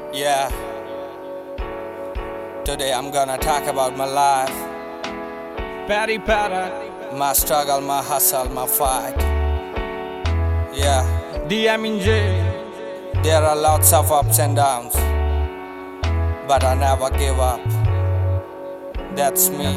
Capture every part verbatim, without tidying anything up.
Yeah. Today I'm gonna talk about my life. Patty Para, My struggle, my hustle, my fight. Yeah. D M in jail. There are lots of ups and downs, but I never give up. That's me.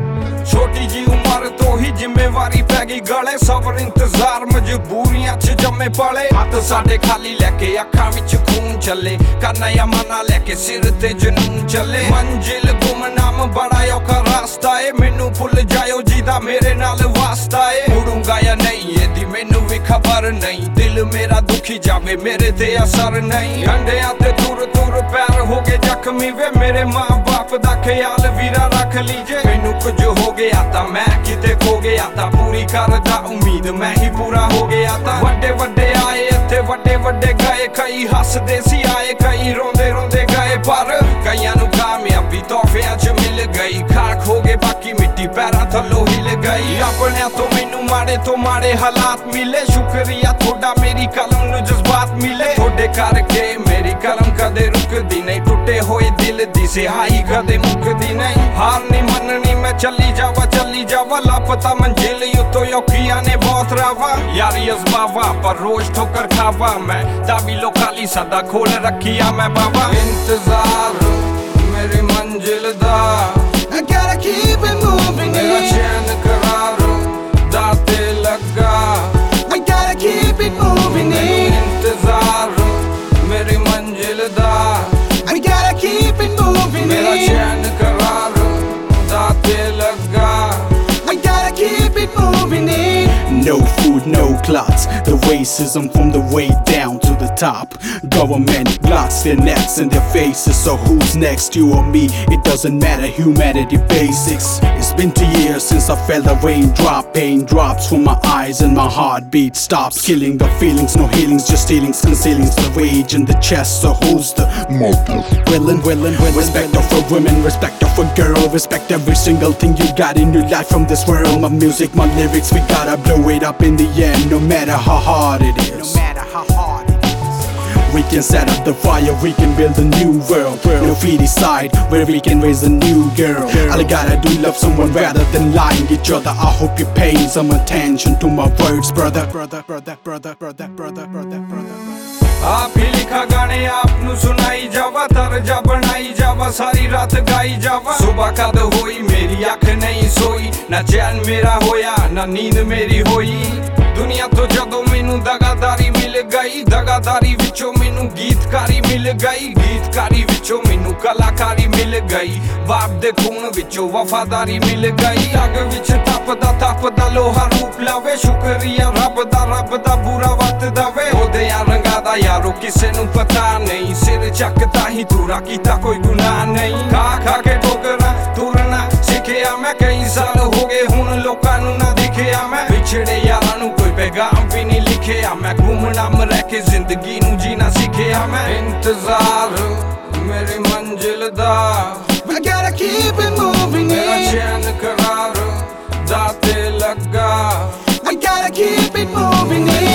छोटी जी उम्र तो ही जिम्मेवारी पै गई गले सबर इंतजार मजबूरियां च जम्मे पले हथ साडे खाली लेके अखां विच खून चले करना या मना लेके सिर ते जनून चले मंजिल गुमनाम बड़ा औखा रास्ता है मैनू भुल जाओ जिदा मेरे नाल वास्ता है मुड़ूंगा या नहीं एदी मैनू भी खबर नहीं दिल मेरा दुखी जावे मेरे ते असर नहीं अंडियां ते तुर तुर पैर हो गए जख्मी वे मेरे माँ बाप दा ख्याल वीरा रख लीजे मैनू कुछ हो गया था मैं किते खो गया था पूरी करदा उम्मीद मैं ही पूरा हो गया था वड्डे वड्डे आए इत्थे वड्डे वड्डे गए कई हसदे सी आए कई रोंदे रोंदे गए पर कईयां नू कामयाबी तोहफियां च मिल गई खाक हो गए बाकी मिट्टी पैरां थल्लों हिल गई अपने तो मैनू माड़े तो माड़े हालात मिले शुक्रिया थोड़ा मेरी कलम नू जज्बात मिले थोड़े करके मेरी कलम कदे रुकदी नहीं टुटे होए दिल दी सिहाई कदे मुकदी नहीं हार नहीं मननी मैं चली जावा चली जावा लापता मंजिल युतो योखिया ने बहुत रावा यारी अजबावा पर रोज ठोकर खावा मैं ताबीलो खाली सदा खोल रखिया मैं बाबा इंतजार मेरी मंजिल दा I gotta keep it moving मेरा चैन करारो दाते लगा I gotta keep it moving इंतजार मेरी मंजिल दा I gotta keep it moving मेरा चैन करारो दाते लगा I gotta keep it moving No food, no clots. The racism from the way down to the top. Government blots their necks and their faces. So who's next, you or me? It doesn't matter, humanity basics. It's been two years since I felt the raindrop. Pain drops from my eyes and my heartbeat stops. Killing the feelings, no healings, just healings, concealing the rage in the chest. So who's the mother? Willing, willing, willing. Respect of a woman, respect of a girl. Respect every single thing you got in your life from this world. My music, my lyrics, we gotta blow it up in the end, no matter how hard it is. No matter how hard it is. We can set up the fire, we can build a new world. No feed side where we can raise a new girl. All I gotta do love someone rather than lying each other. I hope you're paying some attention to my words, brother. Brother, brother, brother, brother, brother, brother, brother. आप ही लिखा गाने आप नू सुनाई जावा तर्जा बनाई जावा सारी रात गाई जावा सुबह कद होई मेरी अख नहीं सोई ना चैन मेरा होया ना नींद मेरी होई दुनिया तो जदों मैनू दगादारी मिल गई दगादारी विचों मैनू गीतकारी मिल गई गीतकारी विचों मैनू कलाकारी मिल गई बाप दे खून विचों वफादारी मिल गई अग विच तपदा तपदा लोहा रूप लावे शुक्रिया रब दा रब दा बुरा वक्त दवे ओदे रंगा दा यारो किसे नू पता नहीं सिर चकदा ही दूरा कीता कोई गुनाह नहीं खा खा के ठोकरा तुरना सिखिया मैं कई साल हो गए हुण लोकां नू ना दिखिया मैं पिछड़े यारां नू कोई पैगाम भी नहीं लिखिया मैं गुमनाम रह के जिंदगी नू जीना सिखिया मैं इंतजार मेरी मंजिल दा I gotta keep it moving मेरा चैन करार दाते लगा I gotta keep it moving